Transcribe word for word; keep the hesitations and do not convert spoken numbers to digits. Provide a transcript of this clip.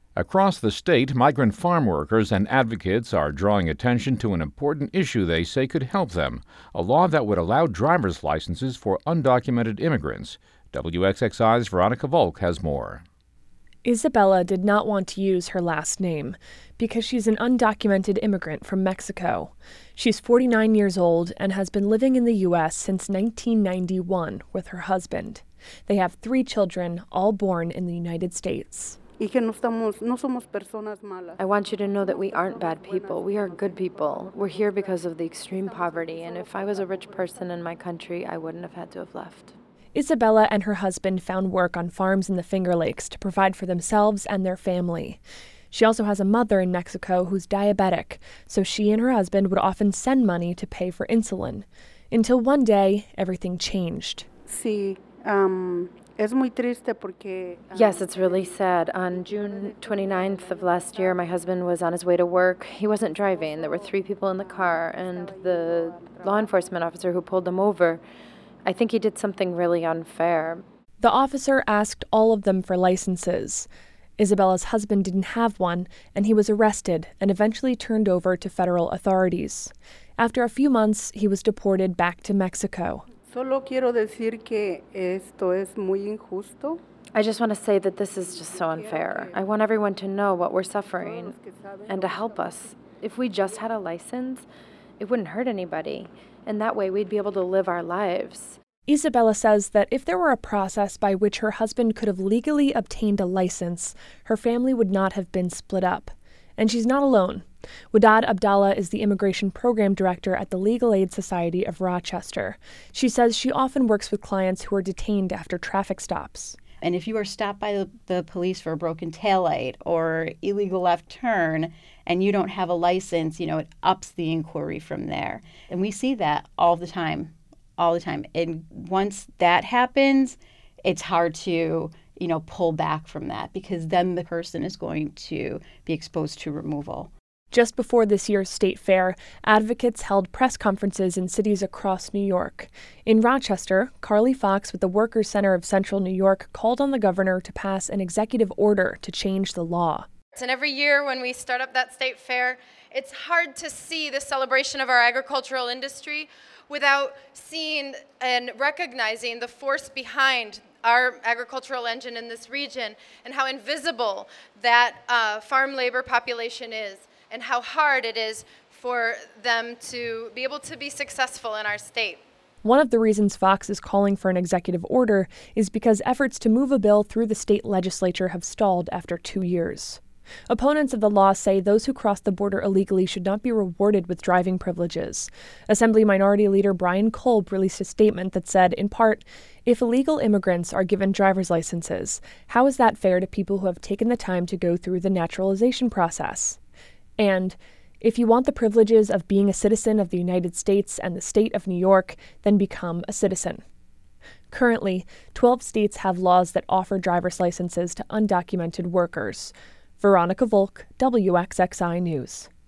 Across the state, migrant farm workers and advocates are drawing attention to an important issue they say could help them, a law that would allow driver's licenses for undocumented immigrants. W X X I's Veronica Volk has more. Isabella did not want to use her last name because she's an undocumented immigrant from Mexico. She's forty-nine years old and has been living in the U S since nineteen ninety-one with her husband. They have three children, all born in the United States. I want you to know that we aren't bad people. We are good people. We're here because of the extreme poverty, and if I was a rich person in my country, I wouldn't have had to have left. Isabella and her husband found work on farms in the Finger Lakes to provide for themselves and their family. She also has a mother in Mexico who's diabetic, so she and her husband would often send money to pay for insulin. Until one day, everything changed. Sí, um... Es muy triste porque, um, yes, it's really sad. On June twenty-ninth of last year, my husband was on his way to work. He wasn't driving. There were three people in the car, and the law enforcement officer who pulled them over, I think he did something really unfair. The officer asked all of them for licenses. Isabella's husband didn't have one, and he was arrested and eventually turned over to federal authorities. After a few months, he was deported back to Mexico. Solo quiero decir que esto es muy injusto. I just want to say that this is just so unfair. I want everyone to know what we're suffering and to help us. If we just had a license, it wouldn't hurt anybody, and that way we'd be able to live our lives. Isabella says that if there were a process by which her husband could have legally obtained a license, her family would not have been split up. And she's not alone. Wadad Abdallah is the immigration program director at the Legal Aid Society of Rochester. She says she often works with clients who are detained after traffic stops. And if you are stopped by the, the police for a broken taillight or illegal left turn and you don't have a license, you know, it ups the inquiry from there. And we see that all the time, all the time. And once that happens, it's hard to, you know, pull back from that because then the person is going to be exposed to removal. Just before this year's state fair, advocates held press conferences in cities across New York. In Rochester, Carly Fox with the Workers' Center of Central New York called on the governor to pass an executive order to change the law. And every year when we start up that state fair, it's hard to see the celebration of our agricultural industry without seeing and recognizing the force behind our agricultural engine in this region and how invisible that uh, farm labor population is, and how hard it is for them to be able to be successful in our state. One of the reasons Fox is calling for an executive order is because efforts to move a bill through the state legislature have stalled after two years. Opponents of the law say those who cross the border illegally should not be rewarded with driving privileges. Assembly Minority Leader Brian Kolb released a statement that said, in part, if illegal immigrants are given driver's licenses, how is that fair to people who have taken the time to go through the naturalization process? And if you want the privileges of being a citizen of the United States and the state of New York, then become a citizen. Currently, twelve states have laws that offer driver's licenses to undocumented workers. Veronica Volk, W X X I News.